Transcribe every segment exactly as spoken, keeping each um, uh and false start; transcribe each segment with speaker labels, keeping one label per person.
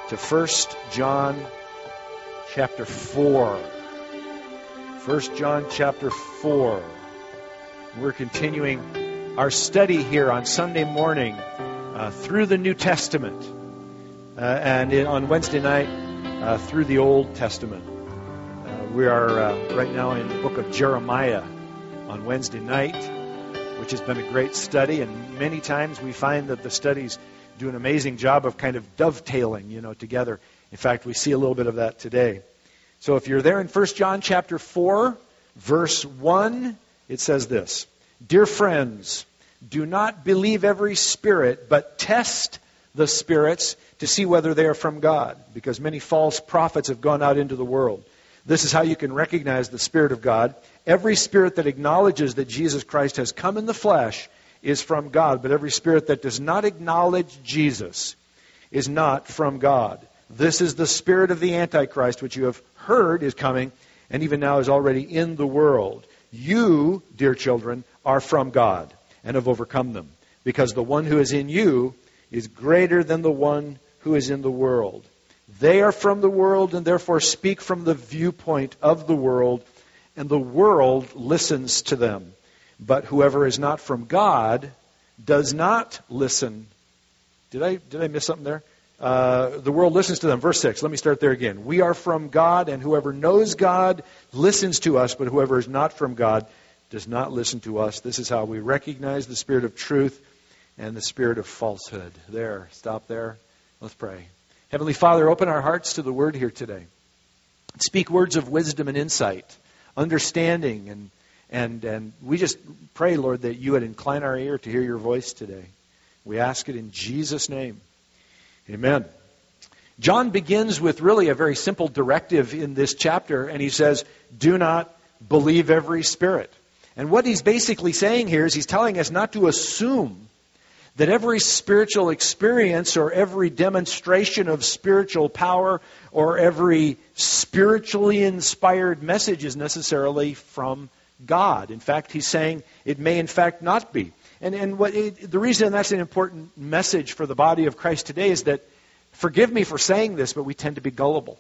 Speaker 1: to First John chapter four. First John chapter four. We're continuing our study here on Sunday morning uh, through the New Testament, uh, and in, on Wednesday night uh, through the Old Testament. Uh, we are uh, right now in the book of Jeremiah on Wednesday night, which has been a great study, and many times we find that the studies do an amazing job of kind of dovetailing, you know, together. In fact, we see a little bit of that today. So if you're there in First John chapter four, verse one, it says this: Dear friends, do not believe every spirit, but test the spirits to see whether they are from God, because many false prophets have gone out into the world. This is how you can recognize the Spirit of God. Every spirit that acknowledges that Jesus Christ has come in the flesh is from God, but every spirit that does not acknowledge Jesus is not from God. This is the spirit of the Antichrist, which you have heard is coming, and even now is already in the world. You, dear children, are from God, and have overcome them, because the one who is in you is greater than the one who is in the world. They are from the world, and therefore speak from the viewpoint of the world, and the world listens to them. But whoever is not from God does not listen. Did I did I miss something there? Uh, the world listens to them. Verse six. Let me start there again. We are from God, and whoever knows God listens to us, but whoever is not from God does not listen to us. This is how we recognize the spirit of truth and the spirit of falsehood. There. Stop there. Let's pray. Heavenly Father, open our hearts to the Word here today. Speak words of wisdom and insight, understanding, and And and we just pray, Lord, that you would incline our ear to hear your voice today. We ask it in Jesus' name. Amen. John begins with really a very simple directive in this chapter, and he says, do not believe every spirit. And what he's basically saying here is he's telling us not to assume that every spiritual experience or every demonstration of spiritual power or every spiritually inspired message is necessarily from God. In fact, he's saying it may in fact not be. And and what it, the reason that's an important message for the body of Christ today is that, forgive me for saying this, but we tend to be gullible.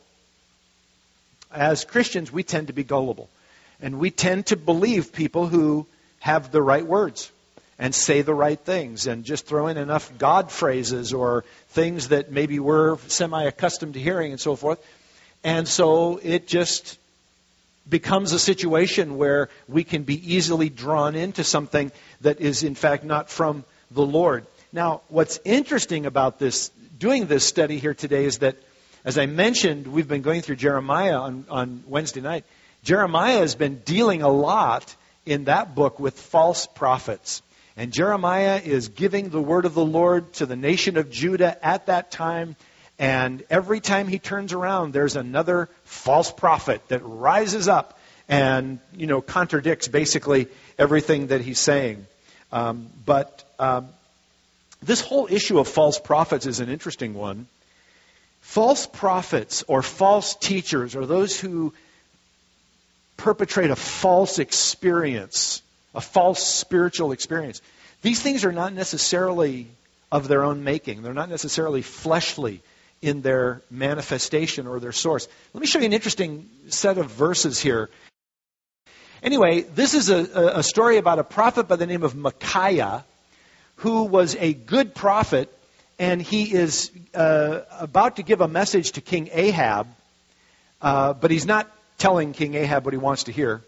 Speaker 1: As Christians, we tend to be gullible. And we tend to believe people who have the right words and say the right things and just throw in enough God phrases or things that maybe we're semi-accustomed to hearing and so forth. And so it just becomes a situation where we can be easily drawn into something that is in fact not from the Lord. Now, what's interesting about this, doing this study here today, is that, as I mentioned, we've been going through Jeremiah on, on Wednesday night. Jeremiah has been dealing a lot in that book with false prophets. And Jeremiah is giving the word of the Lord to the nation of Judah at that time. And every time he turns around, there's another false prophet that rises up and, you know, contradicts basically everything that he's saying. Um, but um, this whole issue of false prophets is an interesting one. False prophets or false teachers are those who perpetrate a false experience, a false spiritual experience. These things are not necessarily of their own making. They're not necessarily fleshly in their manifestation or their source. Let me show you an interesting set of verses here. Anyway, this is a, a story about a prophet by the name of Micaiah, who was a good prophet, and he is uh, about to give a message to King Ahab, uh, but he's not telling King Ahab what he wants to hear.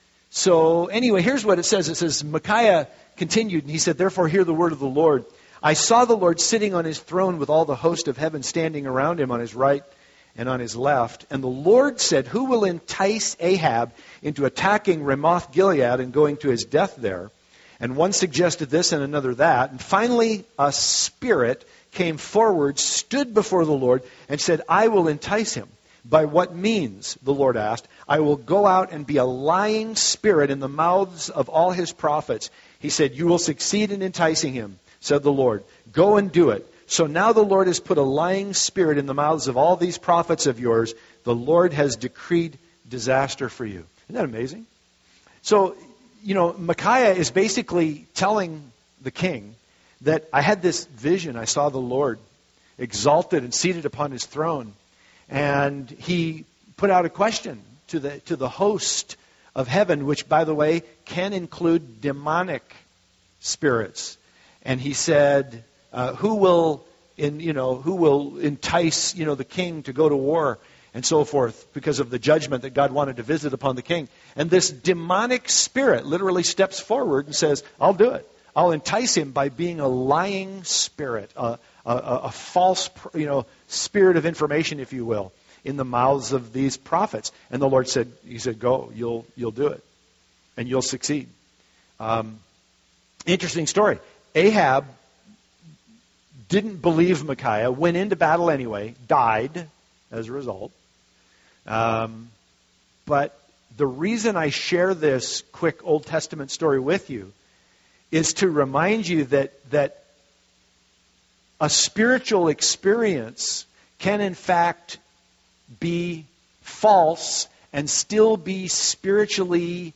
Speaker 1: So anyway, here's what it says. It says, Micaiah continued, and he said, Therefore hear the word of the Lord. I saw the Lord sitting on his throne with all the host of heaven standing around him on his right and on his left. And the Lord said, Who will entice Ahab into attacking Ramoth Gilead and going to his death there? And one suggested this and another that. And finally a spirit came forward, stood before the Lord, and said, I will entice him. By what means, the Lord asked. I will go out and be a lying spirit in the mouths of all his prophets. He said, You will succeed in enticing him, said the Lord. Go and do it. So now the Lord has put a lying spirit in the mouths of all these prophets of yours. The Lord has decreed disaster for you. Isn't that amazing? So, you know, Micaiah is basically telling the king that I had this vision. I saw the Lord exalted and seated upon his throne. And he put out a question to the to the host of heaven, which, by the way, can include demonic spirits. And he said, uh, "Who will, in you know, who will entice you know the king to go to war and so forth because of the judgment that God wanted to visit upon the king?" And this demonic spirit literally steps forward and says, "I'll do it. I'll entice him by being a lying spirit, a, a, a false, you know, spirit of information, if you will, in the mouths of these prophets." And the Lord said, He said, "Go, you'll you'll do it, and you'll succeed." Um, interesting story. Ahab didn't believe Micaiah, went into battle anyway, died as a result. Um, but the reason I share this quick Old Testament story with you is to remind you that that a spiritual experience can in fact be false and still be spiritually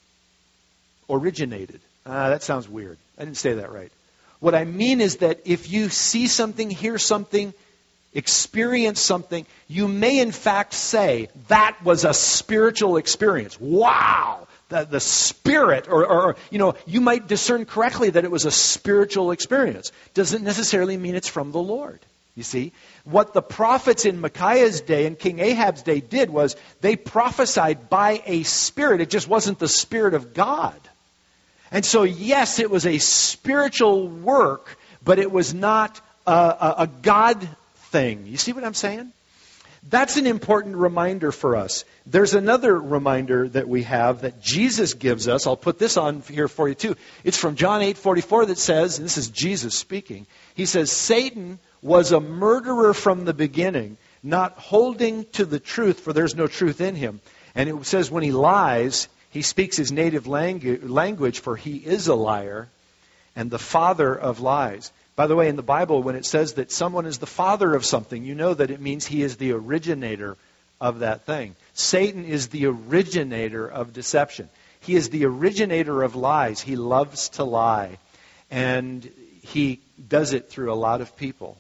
Speaker 1: originated. Uh, that sounds weird. I didn't say that right. What I mean is that if you see something, hear something, experience something, you may in fact say, that was a spiritual experience. Wow! The, the spirit, or, or, you know, you might discern correctly that it was a spiritual experience. Doesn't necessarily mean it's from the Lord. You see, what the prophets in Micaiah's day and King Ahab's day did was they prophesied by a spirit. It just wasn't the Spirit of God. And so, yes, it was a spiritual work, but it was not a, a, a God thing. You see what I'm saying? That's an important reminder for us. There's another reminder that we have that Jesus gives us. I'll put this on here for you too. It's from John eight forty-four that says, and this is Jesus speaking, he says, "Satan was a murderer from the beginning, not holding to the truth, for there's no truth in him." And it says when he lies, he speaks his native langu- language, for he is a liar and the father of lies. By the way, in the Bible, when it says that someone is the father of something, you know that it means he is the originator of that thing. Satan is the originator of deception. He is the originator of lies. He loves to lie. And he does it through a lot of people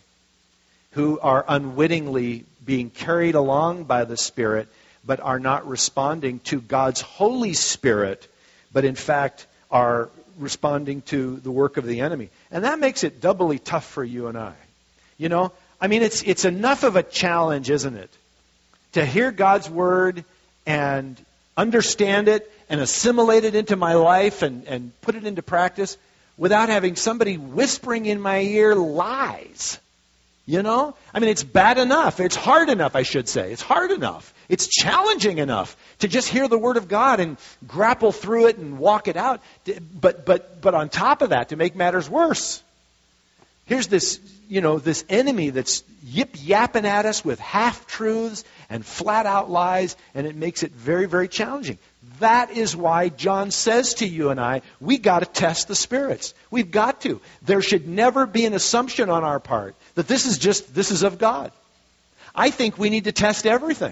Speaker 1: who are unwittingly being carried along by the Spirit, but are not responding to God's Holy Spirit, but in fact are responding to the work of the enemy. And that makes it doubly tough for you and I. You know, I mean, it's it's enough of a challenge, isn't it? To hear God's Word and understand it and assimilate it into my life and, and put it into practice without having somebody whispering in my ear lies. You know? I mean, it's bad enough. It's hard enough, I should say. It's hard enough. It's challenging enough to just hear the Word of God and grapple through it and walk it out. But but but on top of that, to make matters worse, here's this, you know, this enemy that's yip-yapping at us with half-truths and flat-out lies, and it makes it very, very challenging. That is why John says to you and I, we got to test the spirits. We've got to. There should never be an assumption on our part that this is just, this is of God. I think we need to test everything.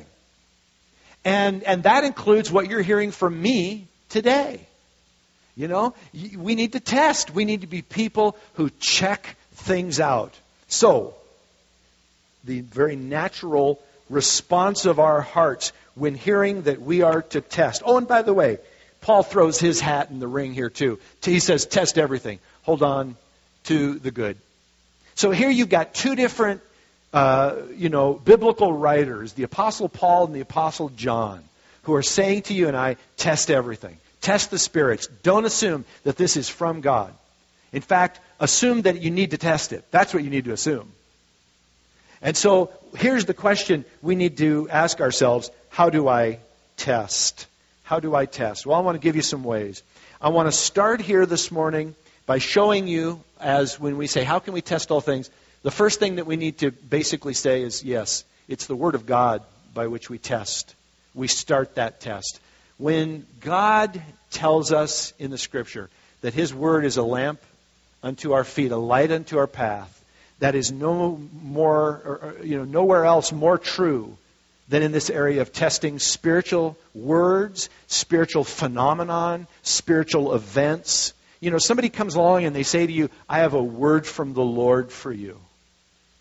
Speaker 1: And and that includes what you're hearing from me today. You know, we need to test. We need to be people who check things out. So, the very natural response of our hearts when hearing that we are to test. Oh, and by the way, Paul throws his hat in the ring here too. He says, test everything. Hold on to the good. So here you've got two different, uh, you know, biblical writers, the Apostle Paul and the Apostle John, who are saying to you and I, test everything. Test the spirits. Don't assume that this is from God. In fact, assume that you need to test it. That's what you need to assume. And so here's the question we need to ask ourselves. How do I test? How do I test? Well, I want to give you some ways. I want to start here this morning by showing you, as when we say, how can we test all things? The first thing that we need to basically say is, yes, it's the Word of God by which we test. We start that test. When God tells us in the Scripture that His Word is a lamp unto our feet, a light unto our path, that is no more, or, you know, nowhere else more true than in this area of testing spiritual words, spiritual phenomenon, spiritual events. You know, somebody comes along and they say to you, I have a word from the Lord for you.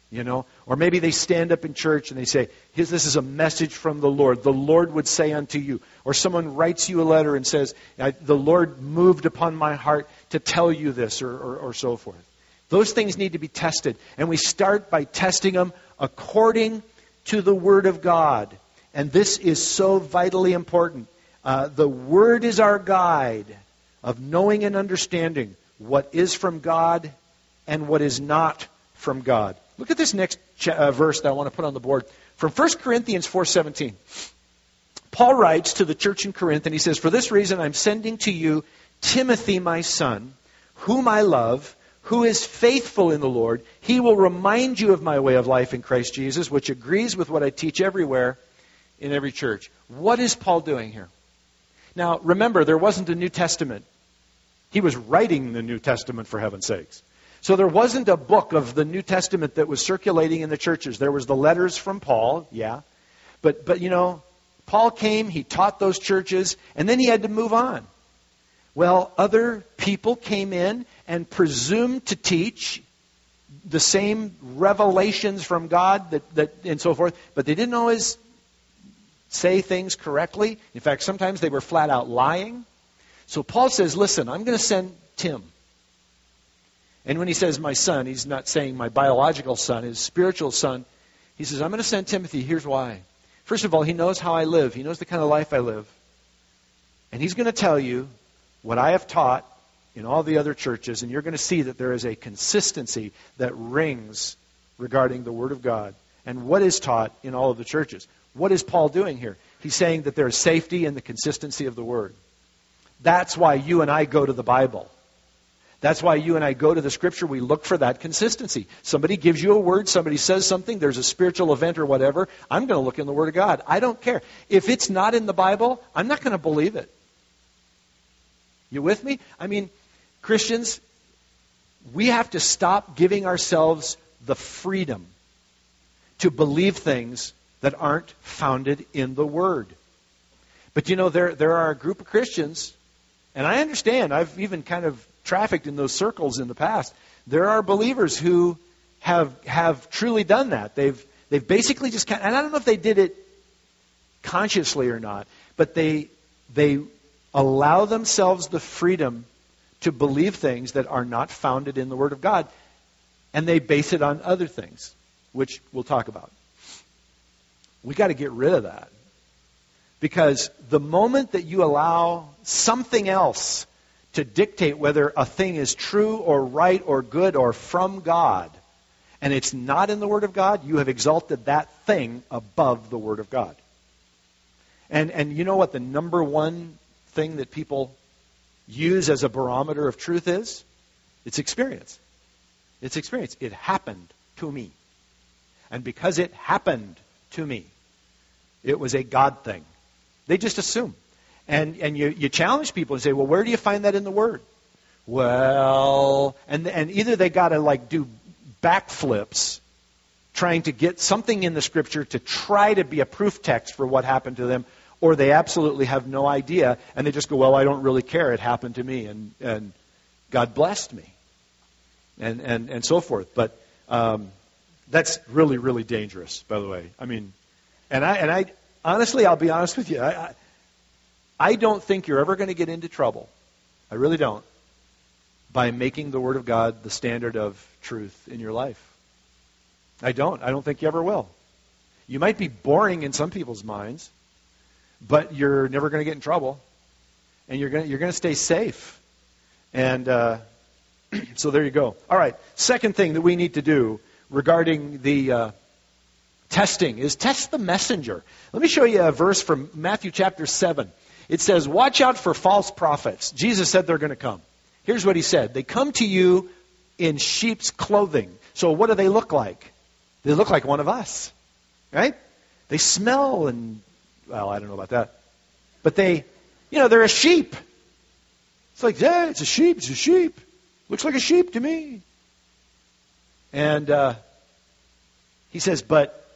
Speaker 1: You know, or maybe they stand up in church and they say, "This is a message from the Lord. The Lord would say unto you." Or someone writes you a letter and says, "The Lord moved upon my heart to tell you this," or, or, or so forth. Those things need to be tested. And we start by testing them according to the Word of God. And this is so vitally important. Uh, the Word is our guide of knowing and understanding what is from God and what is not from God. Look at this next ch- uh, verse that I want to put on the board. From First Corinthians four seventeen. Paul writes to the church in Corinth, and he says, "For this reason I'm sending to you Timothy, my son, whom I love, who is faithful in the Lord. He will remind you of my way of life in Christ Jesus, which agrees with what I teach everywhere in every church." What is Paul doing here? Now, remember, there wasn't a New Testament. He was writing the New Testament, for heaven's sakes. So there wasn't a book of the New Testament that was circulating in the churches. There was the letters from Paul, yeah. But, but you know, Paul came, he taught those churches, and then he had to move on. Well, other people came in and presumed to teach the same revelations from God that, that and so forth, but they didn't always say things correctly. In fact, sometimes they were flat out lying. So Paul says, "Listen, I'm going to send Tim." And when he says my son, he's not saying my biological son, his spiritual son. He says, "I'm going to send Timothy. Here's why. First of all, he knows how I live. He knows the kind of life I live. And he's going to tell you what I have taught in all the other churches, and you're going to see that there is a consistency that rings regarding the Word of God and what is taught in all of the churches." What is Paul doing here? He's saying that there is safety in the consistency of the Word. That's why you and I go to the Bible. That's why you and I go to the Scripture. We look for that consistency. Somebody gives you a word, somebody says something, there's a spiritual event or whatever. I'm going to look in the Word of God. I don't care. If it's not in the Bible, I'm not going to believe it. You with me? I mean, Christians, we have to stop giving ourselves the freedom to believe things that aren't founded in the Word. But you know, there there are a group of Christians, and I understand, I've even kind of trafficked in those circles in the past. There are believers who have have truly done that. They've they've basically just kind of, and I don't know if they did it consciously or not, but they they allow themselves the freedom to believe things that are not founded in the Word of God, and they base it on other things, which we'll talk about. We got to get rid of that. Because the moment that you allow something else to dictate whether a thing is true or right or good or from God, and it's not in the Word of God, you have exalted that thing above the Word of God. And and you know what the number one thing that people use as a barometer of truth is? It's experience. It's experience. It happened to me. And because it happened to me, it was a God thing. They just assume. And and you, you challenge people and say, well, where do you find that in the Word? Well, and and either they got to like do backflips trying to get something in the Scripture to try to be a proof text for what happened to them, or they absolutely have no idea, and they just go, well, I don't really care. It happened to me, and, and God blessed me, and, and, and so forth. But um, that's really, really dangerous, by the way. I mean, and I and I honestly, I'll be honest with you, I, I, I don't think you're ever going to get into trouble. I really don't. By making the Word of God the standard of truth in your life. I don't. I don't think you ever will. You might be boring in some people's minds, but you're never going to get in trouble, and you're going to, you're going to stay safe. And uh, so there you go. All right. Second thing that we need to do regarding the uh, testing is test the messenger. Let me show you a verse from Matthew chapter seven. It says, "Watch out for false prophets." Jesus said they're going to come. Here's what he said. They come to you in sheep's clothing. So what do they look like? They look like one of us, right? They smell and, well, I don't know about that. But they, you know, they're a sheep. It's like, yeah, it's a sheep, it's a sheep. Looks like a sheep to me. And uh, he says, but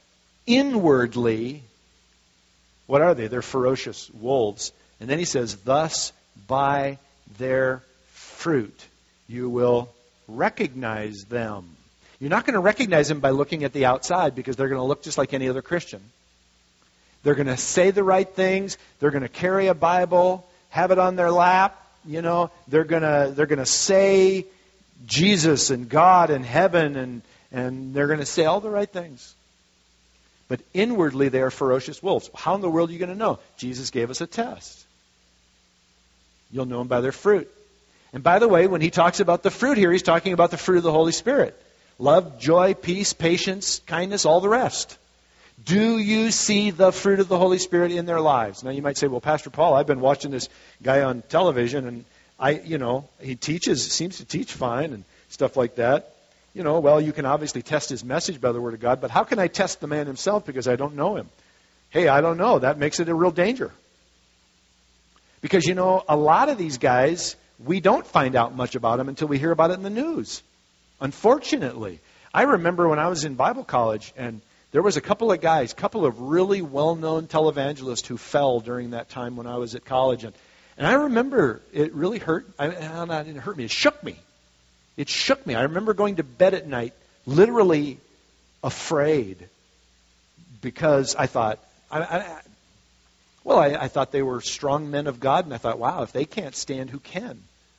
Speaker 1: inwardly, what are they? They're ferocious wolves. And then he says, thus by their fruit you will recognize them. You're not going to recognize them by looking at the outside because they're going to look just like any other Christian. They're going to say the right things. They're going to carry a Bible, have it on their lap. You know, they're going to they're going to say Jesus and God and heaven, and and they're going to say all the right things. But inwardly, they are ferocious wolves. How in the world are you going to know? Jesus gave us a test. You'll know them by their fruit. And by the way, when he talks about the fruit here, he's talking about the fruit of the Holy Spirit. Love, joy, peace, patience, kindness, all the rest. Do you see the fruit of the Holy Spirit in their lives? Now you might say, well, Pastor Paul, I've been watching this guy on television, and I, you know, he teaches, seems to teach fine and stuff like that. You know, well, you can obviously test his message by the Word of God, but how can I test the man himself because I don't know him? Hey, I don't know. That makes it a real danger. Because, you know, a lot of these guys, we don't find out much about them until we hear about it in the news. Unfortunately. I remember when I was in Bible college, and there was a couple of guys, a couple of really well-known televangelists who fell during that time when I was at college. And, and I remember it really hurt. I, it didn't hurt me. It shook me. It shook me. I remember going to bed at night literally afraid because I thought, I, I, well, I, I thought they were strong men of God, and I thought, wow, if they can't stand, who can?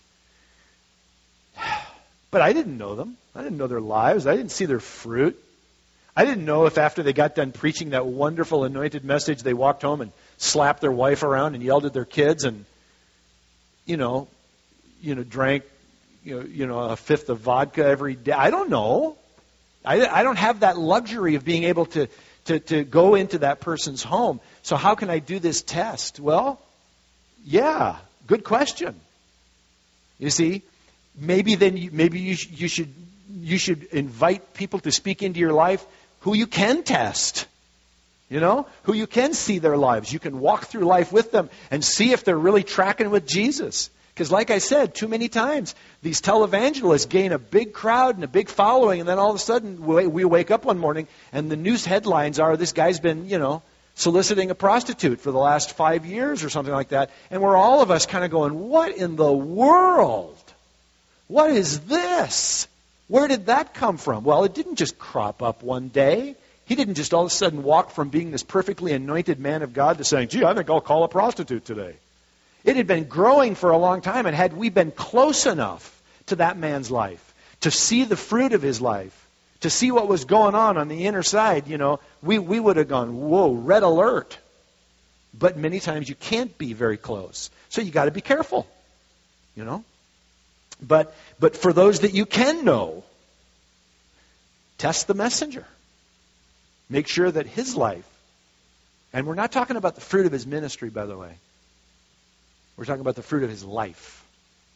Speaker 1: But I didn't know them. I didn't know their lives. I didn't see their fruit. I didn't know if after they got done preaching that wonderful anointed message, they walked home and slapped their wife around and yelled at their kids and, you know, you know, drank, you know, you know, a fifth of vodka every day. I don't know. I, I don't have that luxury of being able to, to, to go into that person's home. So how can I do this test? Well, yeah, good question. You see, maybe then you, maybe you, sh- you should you should invite people to speak into your life who you can test. You know, who you can see their lives. You can walk through life with them and see if they're really tracking with Jesus. Because like I said, too many times, these televangelists gain a big crowd and a big following, and then all of a sudden we wake up one morning and the news headlines are, this guy's been, you know, soliciting a prostitute for the last five years or something like that. And we're all of us kind of going, what in the world? What is this? Where did that come from? Well, it didn't just crop up one day. He didn't just all of a sudden walk from being this perfectly anointed man of God to saying, gee, I think I'll call a prostitute today. It had been growing for a long time, and had we been close enough to that man's life, to see the fruit of his life, to see what was going on on the inner side, you know, we, we would have gone, whoa, red alert. But many times you can't be very close. So you got to be careful, you know. But but for those that you can know, test the messenger. Make sure that his life, and we're not talking about the fruit of his ministry, by the way. We're talking about the fruit of his life.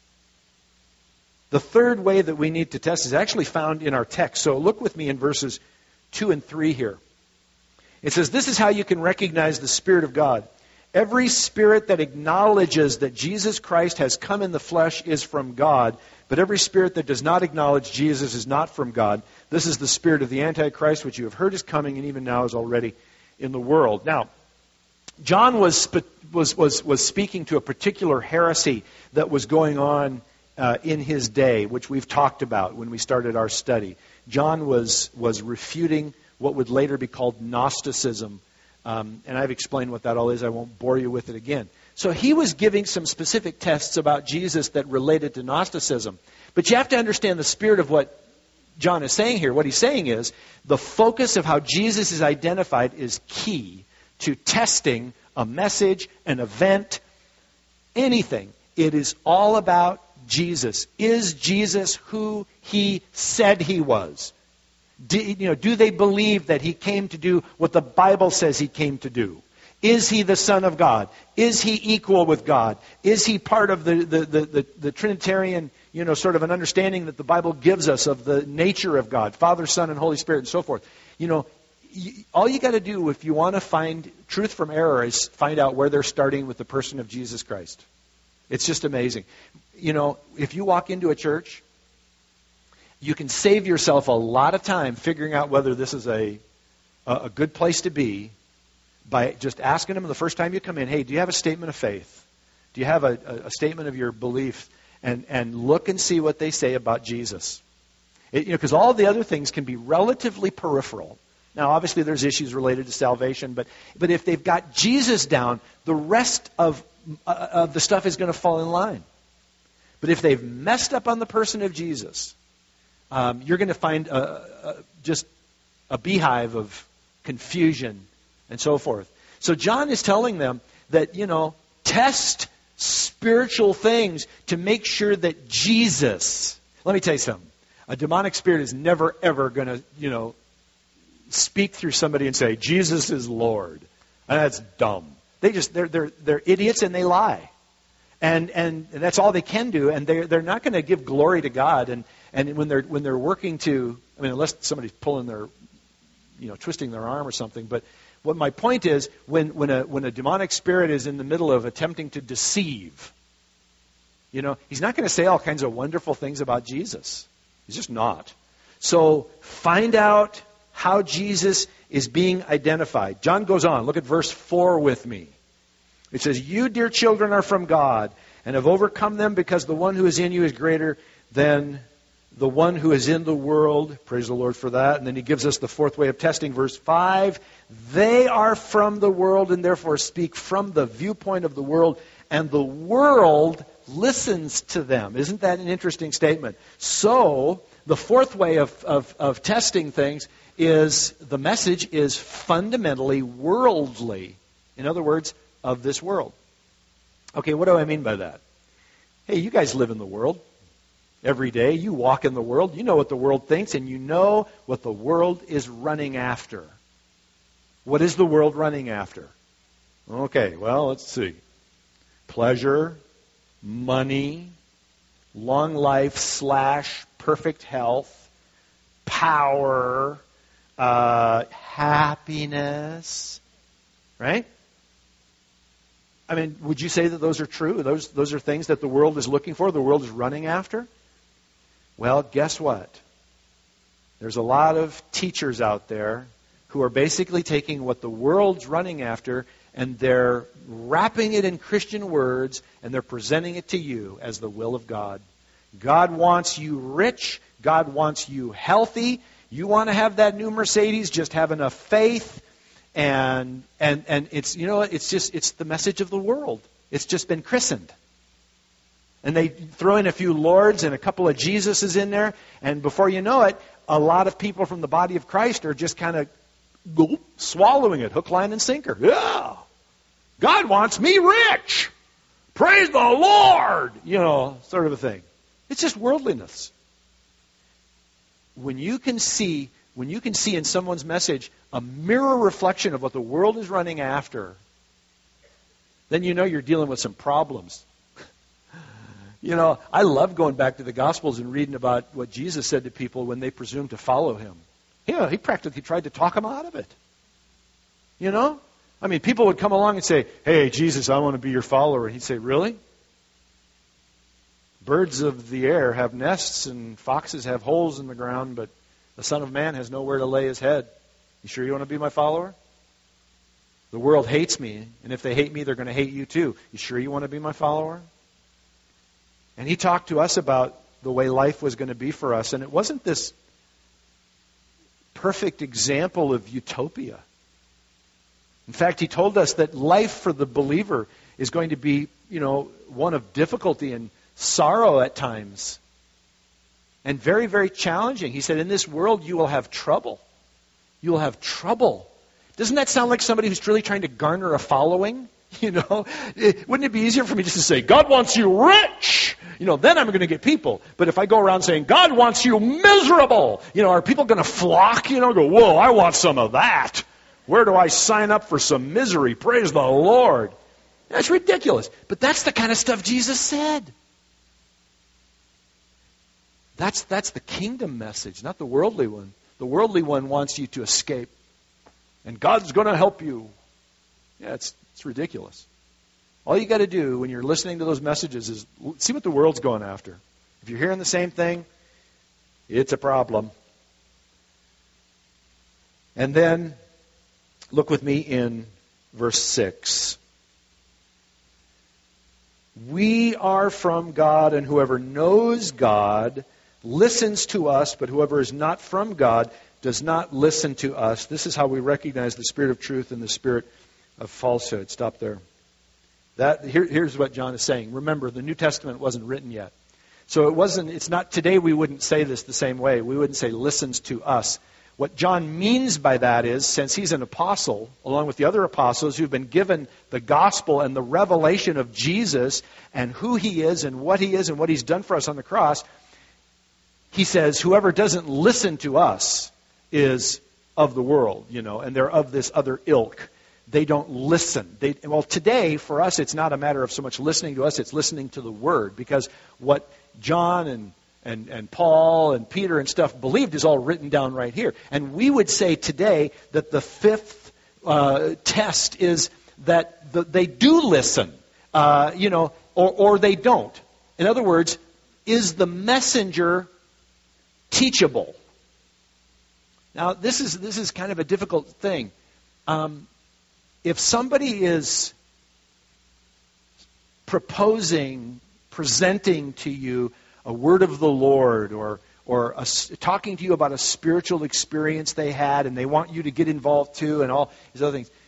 Speaker 1: The third way that we need to test is actually found in our text. So look with me in verses two and three here. It says, this is how you can recognize the Spirit of God. Every spirit that acknowledges that Jesus Christ has come in the flesh is from God, but every spirit that does not acknowledge Jesus is not from God. This is the spirit of the Antichrist, which you have heard is coming and even now is already in the world. Now, John was was was was speaking to a particular heresy that was going on uh, in his day, which we've talked about when we started our study. John was was refuting what would later be called Gnosticism. Um, and I've explained what that all is. I won't bore you with it again. So he was giving some specific tests about Jesus that related to Gnosticism. But you have to understand the spirit of what John is saying here. What he's saying is the focus of how Jesus is identified is key to testing a message, an event, anything. It is all about Jesus. Is Jesus who he said he was? Do, you know, do they believe that he came to do what the Bible says he came to do? Is he the Son of God? Is he equal with God? Is he part of the, the, the, the, the Trinitarian, you know, sort of an understanding that the Bible gives us of the nature of God, Father, Son, and Holy Spirit, and so forth? You know, y- all you got to do if you want to find truth from error is find out where they're starting with the person of Jesus Christ. It's just amazing. You know, if you walk into a church, you can save yourself a lot of time figuring out whether this is a a good place to be by just asking them the first time you come in, hey, do you have a statement of faith? Do you have a, a statement of your belief? And, and look and see what they say about Jesus. It, you know, because all the other things can be relatively peripheral. Now, obviously, there's issues related to salvation, but but if they've got Jesus down, the rest of uh, of the stuff is going to fall in line. But if they've messed up on the person of Jesus, um, you're going to find a, a, just a beehive of confusion and so forth. So John is telling them that, you know, test spiritual things to make sure that Jesus, let me tell you something, a demonic spirit is never, ever going to, you know, speak through somebody and say, Jesus is Lord. And that's dumb. They just, they're, they're, they're idiots and they lie. And, and that's all they can do, and they're, they're not going to give glory to God. And, and when they're, when they're working to, I mean, unless somebody's pulling their, you know, twisting their arm or something. But what my point is, when, when a, when a demonic spirit is in the middle of attempting to deceive, you know, he's not going to say all kinds of wonderful things about Jesus. He's just not. So find out how Jesus is being identified. John goes on. Look at verse four with me. It says, you, dear children, are from God and have overcome them because the one who is in you is greater than the one who is in the world. Praise the Lord for that. And then he gives us the fourth way of testing. Verse five, they are from the world and therefore speak from the viewpoint of the world, and the world listens to them. Isn't that an interesting statement? So the fourth way of, of, of testing things is the message is fundamentally worldly. In other words, of this world. Okay, what do I mean by that? Hey, you guys live in the world every day. You walk in the world. You know what the world thinks, and you know what the world is running after. What is the world running after? Okay, well, let's see. Pleasure, money, long life slash perfect health, power, uh, happiness, right? I mean, would you say that those are true? Those, those are things that the world is looking for, the world is running after? Well, guess what? There's a lot of teachers out there who are basically taking what the world's running after and they're wrapping it in Christian words and they're presenting it to you as the will of God. God wants you rich. God wants you healthy. You want to have that new Mercedes, just have enough faith. And and and it's, you know, it's just, it's the message of the world. It's just been christened. And they throw in a few Lords and a couple of Jesuses in there, and before you know it, a lot of people from the body of Christ are just kind of swallowing it, hook, line, and sinker. Yeah, God wants me rich. Praise the Lord. You know, sort of a thing. It's just worldliness. When you can see When you can see in someone's message a mirror reflection of what the world is running after, then you know you're dealing with some problems. You know, I love going back to the Gospels and reading about what Jesus said to people when they presumed to follow him. Yeah, he practically tried to talk them out of it. You know? I mean, people would come along and say, hey, Jesus, I want to be your follower. And he'd say, really? Birds of the air have nests and foxes have holes in the ground, but the Son of Man has nowhere to lay his head. You sure you want to be my follower? The world hates me, and if they hate me, they're going to hate you too. You sure you want to be my follower? And he talked to us about the way life was going to be for us, and it wasn't this perfect example of utopia. In fact, he told us that life for the believer is going to be, you know, one of difficulty and sorrow at times. And very, very challenging. He said, in this world you will have trouble. You will have trouble. Doesn't that sound like somebody who's really trying to garner a following? You know, it, wouldn't it be easier for me just to say, God wants you rich? You know, then I'm going to get people. But if I go around saying, God wants you miserable, you know, are people going to flock? You know, go, whoa, I want some of that. Where do I sign up for some misery? Praise the Lord. That's ridiculous. But that's the kind of stuff Jesus said. That's that's the kingdom message, not the worldly one. The worldly one wants you to escape. And God's going to help you. Yeah, it's it's ridiculous. All you got to do when you're listening to those messages is see what the world's going after. If you're hearing the same thing, it's a problem. And then, look with me in verse six. We are from God, and whoever knows God listens to us, but whoever is not from God does not listen to us. This is how we recognize the spirit of truth and the spirit of falsehood. Stop there. That here, here's what John is saying. Remember, the New Testament wasn't written yet. So it wasn't, it's not, today we wouldn't say this the same way. We wouldn't say listens to us. What John means by that is, since he's an apostle, along with the other apostles who've been given the gospel and the revelation of Jesus and who he is and what he is and what he's done for us on the cross, he says, whoever doesn't listen to us is of the world, you know, and they're of this other ilk. They don't listen. They, well, today, for us, it's not a matter of so much listening to us, it's listening to the Word, because what John and And, and Paul and Peter and stuff believed is all written down right here. And we would say today that the fifth uh, test is that the, they do listen, uh, you know, or, or they don't. In other words, is the messenger teachable? Now, this is this is kind of a difficult thing. Um, if somebody is proposing, presenting to you a word of the Lord, or or a, talking to you about a spiritual experience they had, and they want you to get involved too, and all these other things,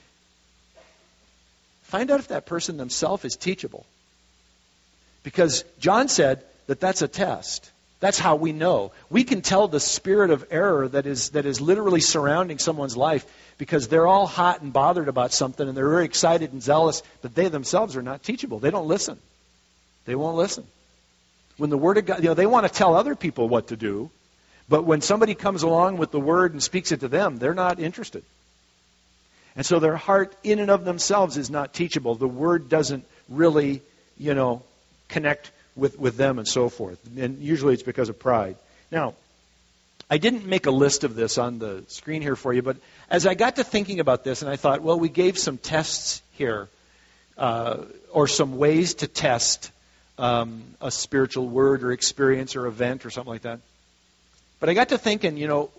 Speaker 1: find out if that person themselves is teachable. Because John said that that's a test. That's how we know. We can tell the spirit of error that is that is literally surrounding someone's life, because they're all hot and bothered about something, and they're very excited and zealous, but they themselves are not teachable. They don't listen. They won't listen. When the Word of God, you know, they want to tell other people what to do, but when somebody comes along with the Word and speaks it to them, they're not interested. And so their heart in and of themselves is not teachable. The Word doesn't really, you know, connect with, with them and so forth. And usually it's because of pride. Now, I didn't make a list of this on the screen here for you, but as I got to thinking about this, and I thought, well, we gave some tests here, uh, or some ways to test Um, a spiritual word or experience or event or something like that. But I got to thinking, you know,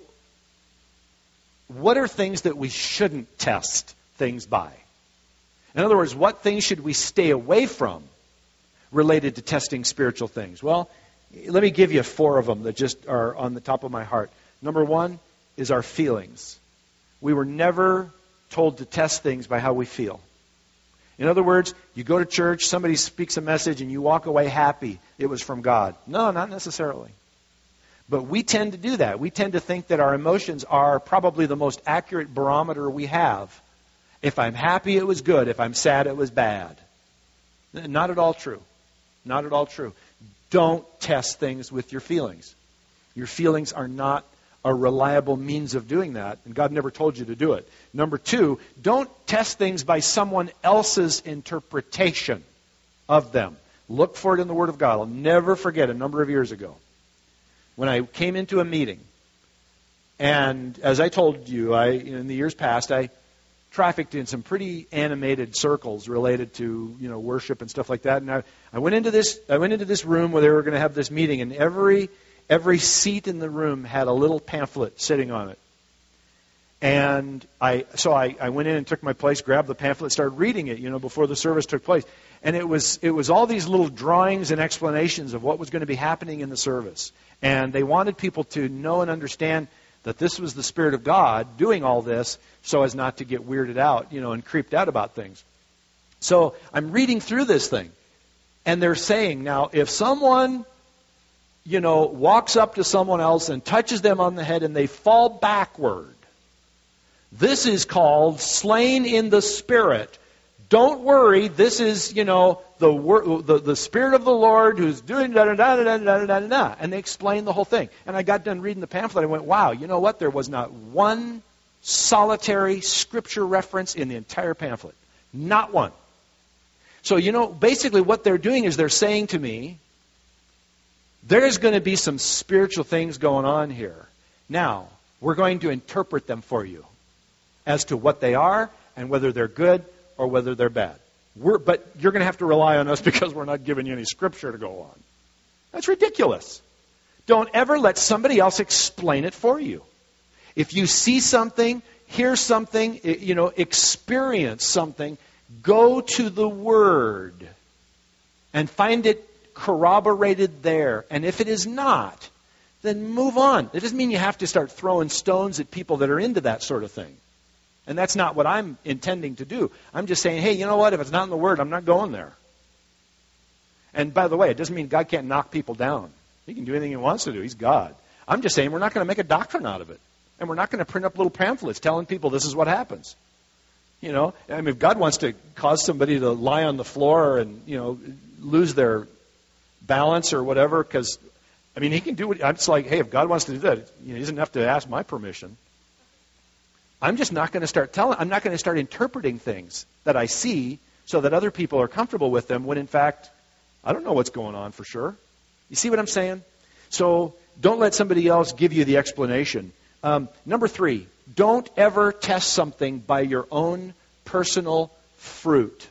Speaker 1: what are things that we shouldn't test things by? In other words, what things should we stay away from related to testing spiritual things? Well, let me give you four of them that just are on the top of my heart. Number one is our feelings. We were never told to test things by how we feel. In other words, you go to church, somebody speaks a message, and you walk away happy it was from God. No, not necessarily. But we tend to do that. We tend to think that our emotions are probably the most accurate barometer we have. If I'm happy, it was good. If I'm sad, it was bad. Not at all true. Not at all true. Don't test things with your feelings. Your feelings are not a reliable means of doing that, and God never told you to do it. Number two, don't test things by someone else's interpretation of them. Look for it in the Word of God. I'll never forget a number of years ago when I came into a meeting, and as I told you, I in the years past, I trafficked in some pretty animated circles related to, you know, worship and stuff like that. And I, I went into this I went into this room where they were going to have this meeting, and every Every seat in the room had a little pamphlet sitting on it. And I, so I, I went in and took my place, grabbed the pamphlet, started reading it, you know, before the service took place. And it was, it was all these little drawings and explanations of what was going to be happening in the service. And they wanted people to know and understand that this was the Spirit of God doing all this so as not to get weirded out, you know, and creeped out about things. So I'm reading through this thing. And they're saying, now, if someone, you know, walks up to someone else and touches them on the head and they fall backward, this is called slain in the Spirit. Don't worry, this is, you know, the wor- the, the Spirit of the Lord who's doing da da da da da da da da. And they explained the whole thing. And I got done reading the pamphlet. I went, wow, you know what? There was not one solitary scripture reference in the entire pamphlet. Not one. So, you know, basically what they're doing is they're saying to me, there's going to be some spiritual things going on here. Now, we're going to interpret them for you as to what they are and whether they're good or whether they're bad. We're, but you're going to have to rely on us because we're not giving you any scripture to go on. That's ridiculous. Don't ever let somebody else explain it for you. If you see something, hear something, you know, experience something, go to the Word and find it corroborated there. And if it is not, then move on. It doesn't mean you have to start throwing stones at people that are into that sort of thing. And that's not what I'm intending to do. I'm just saying, hey, you know what? If it's not in the Word, I'm not going there. And by the way, it doesn't mean God can't knock people down. He can do anything He wants to do. He's God. I'm just saying we're not going to make a doctrine out of it. And we're not going to print up little pamphlets telling people this is what happens. You know, I mean, if God wants to cause somebody to lie on the floor and, you know, lose their balance or whatever, because, I mean, He can do what, it's like, hey, if God wants to do that, you know, He doesn't have to ask my permission. I'm just not going to start telling, I'm not going to start interpreting things that I see so that other people are comfortable with them when, in fact, I don't know what's going on for sure. You see what I'm saying? So don't let somebody else give you the explanation. Um, number three, don't ever test something by your own personal fruit.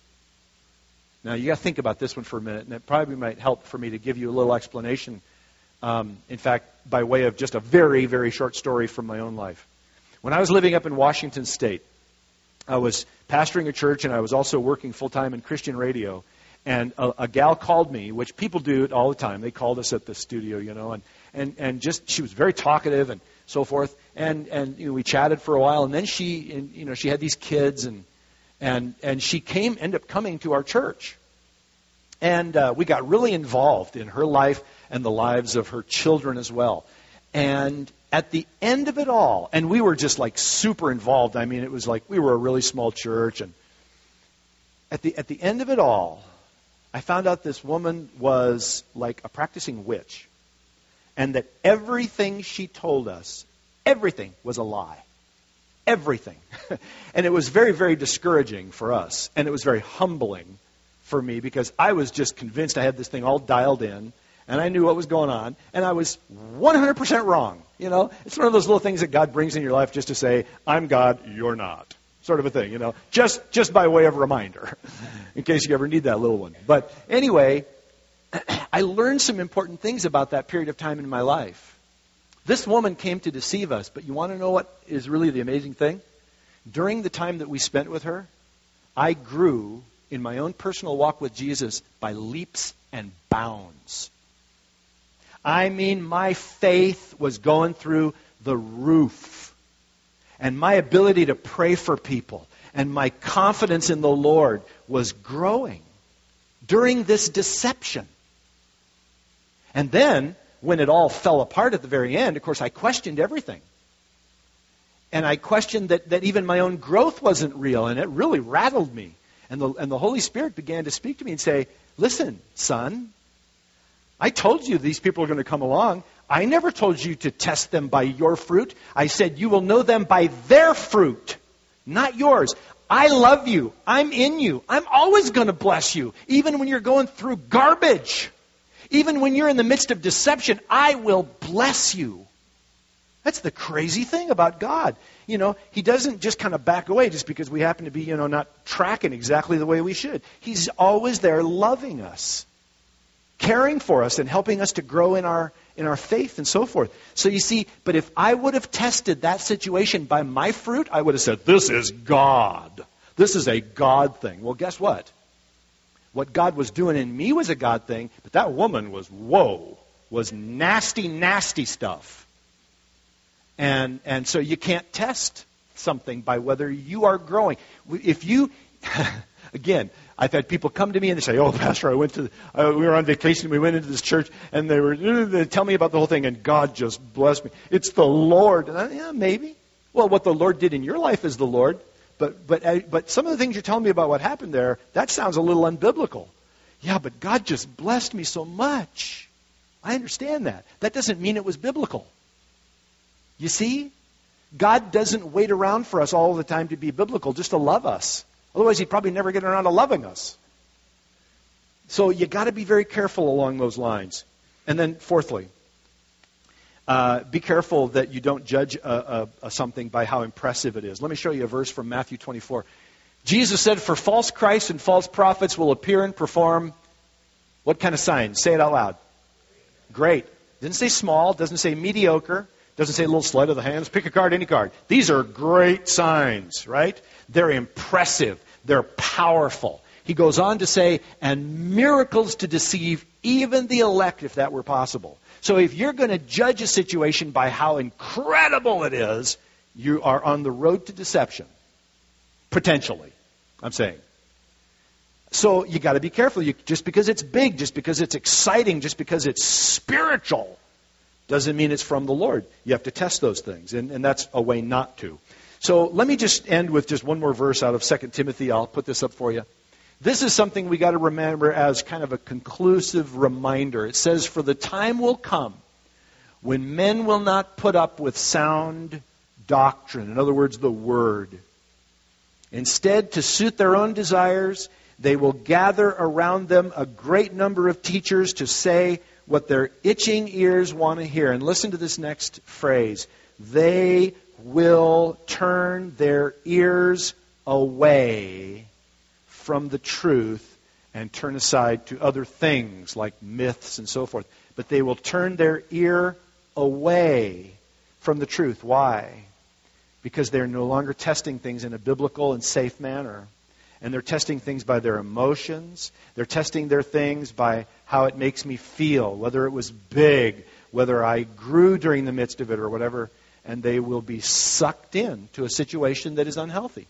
Speaker 1: Now, you got to think about this one for a minute, and it probably might help for me to give you a little explanation. Um, in fact, by way of just a very, very short story from my own life. When I was living up in Washington State, I was pastoring a church, and I was also working full-time in Christian radio. And a, a gal called me, which people do it all the time. They called us at the studio, you know, and, and, and just she was very talkative and so forth. And, and you know, we chatted for a while, and then she, and, you know, she had these kids, and and and she came, ended up coming to our church. And uh, we got really involved in her life and the lives of her children as well. And at the end of it all, and we were just like super involved. I mean, it was like we were a really small church. And at the at the end of it all, I found out this woman was like a practicing witch. And that everything she told us, everything was a lie. Everything. And it was very, very discouraging for us. And it was very humbling for me because I was just convinced I had this thing all dialed in. And I knew what was going on. And I was one hundred percent wrong. You know, it's one of those little things that God brings in your life just to say, I'm God, you're not. Sort of a thing, you know, just just by way of reminder, in case you ever need that little one. But anyway, I learned some important things about that period of time in my life. This woman came to deceive us, but you want to know what is really the amazing thing? During the time that we spent with her, I grew in my own personal walk with Jesus by leaps and bounds. I mean, my faith was going through the roof. And my ability to pray for people and my confidence in the Lord was growing during this deception. And then, when it all fell apart at the very end, of course, I questioned everything. And I questioned that, that even my own growth wasn't real, and it really rattled me. And the, and the Holy Spirit began to speak to me and say, listen, son, I told you these people are going to come along. I never told you to test them by your fruit. I said you will know them by their fruit, not yours. I love you. I'm in you. I'm always going to bless you, even when you're going through garbage. Even when you're in the midst of deception, I will bless you. That's the crazy thing about God. You know, He doesn't just kind of back away just because we happen to be, you know, not tracking exactly the way we should. He's always there loving us, caring for us, and helping us to grow in our in our faith and so forth. So you see, but if I would have tested that situation by my fruit, I would have said, this is God. This is a God thing. Well, guess what? What God was doing in me was a God thing, but that woman was, whoa, was nasty, nasty stuff. And and so you can't test something by whether you are growing. If you, again, I've had people come to me and they say, oh, Pastor, I went to, uh, we were on vacation, we went into this church, and they were, they tell me about the whole thing, and God just blessed me. It's the Lord. And I, yeah, maybe. Well, what the Lord did in your life is the Lord. But but uh, but some of the things you're telling me about what happened there, that sounds a little unbiblical. Yeah, but God just blessed me so much. I understand that. That doesn't mean it was biblical. You see? God doesn't wait around for us all the time to be biblical, just to love us. Otherwise, He'd probably never get around to loving us. So you got to be very careful along those lines. And then fourthly, uh, be careful that you don't judge a, a, a something by how impressive it is. Let me show you a verse from Matthew twenty-four. Jesus said, for false Christs and false prophets will appear and perform what kind of signs? Say it out loud. Great. Didn't say small. Doesn't say mediocre. Doesn't say a little sleight of the hands. Pick a card, any card. These are great signs, right? They're impressive. They're powerful. He goes on to say, and miracles to deceive even the elect if that were possible. So if you're going to judge a situation by how incredible it is, you are on the road to deception. Potentially, I'm saying. So you got to be careful. You, just because it's big, just because it's exciting, just because it's spiritual, doesn't mean it's from the Lord. You have to test those things, and, and that's a way not to. So let me just end with just one more verse out of Second Timothy. I'll put this up for you. This is something we got to remember as kind of a conclusive reminder. It says, "For the time will come when men will not put up with sound doctrine." In other words, the Word. "Instead, to suit their own desires, they will gather around them a great number of teachers to say what their itching ears want to hear." And listen to this next phrase. "They will turn their ears away from the truth and turn aside to other things like myths and so forth." But they will turn their ear away from the truth. Why? Because they're no longer testing things in a biblical and safe manner. And they're testing things by their emotions. They're testing their things by how it makes me feel, whether it was big, whether I grew during the midst of it or whatever. And they will be sucked in to a situation that is unhealthy.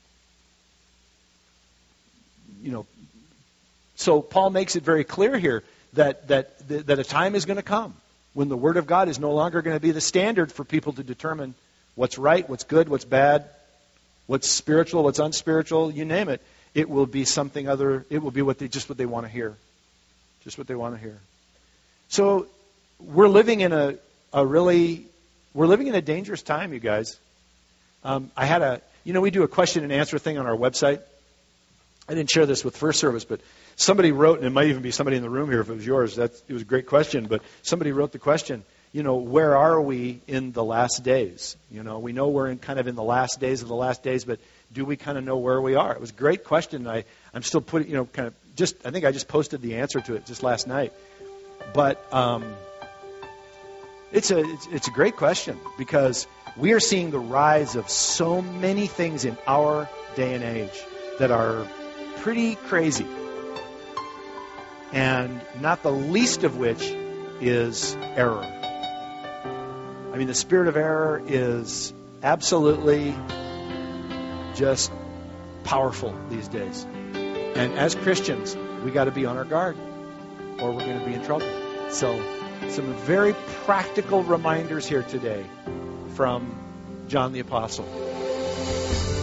Speaker 1: You know, so Paul makes it very clear here that, that, that a time is going to come when the Word of God is no longer going to be the standard for people to determine what's right, what's good, what's bad, what's spiritual, what's unspiritual, you name it. It will be something other. It will be what they just what they want to hear. Just what they want to hear. So we're living in a, a really, we're living in a dangerous time, you guys. Um, I had a, you know, we do a question and answer thing on our website. I didn't share this with First Service, but somebody wrote, and it might even be somebody in the room here if it was yours. That's, it was a great question, but somebody wrote the question, you know, where are we in the last days? You know, we know we're in kind of in the last days of the last days, but do we kind of know where we are? It was a great question. I, I'm still putting, you know, kind of just, I think I just posted the answer to it just last night. But um, it's a it's, it's a great question because we are seeing the rise of so many things in our day and age that are pretty crazy. And not the least of which is error. I mean, the spirit of error is absolutely just powerful these days. And as Christians, we got to be on our guard or we're going to be in trouble. So, some very practical reminders here today from John the Apostle.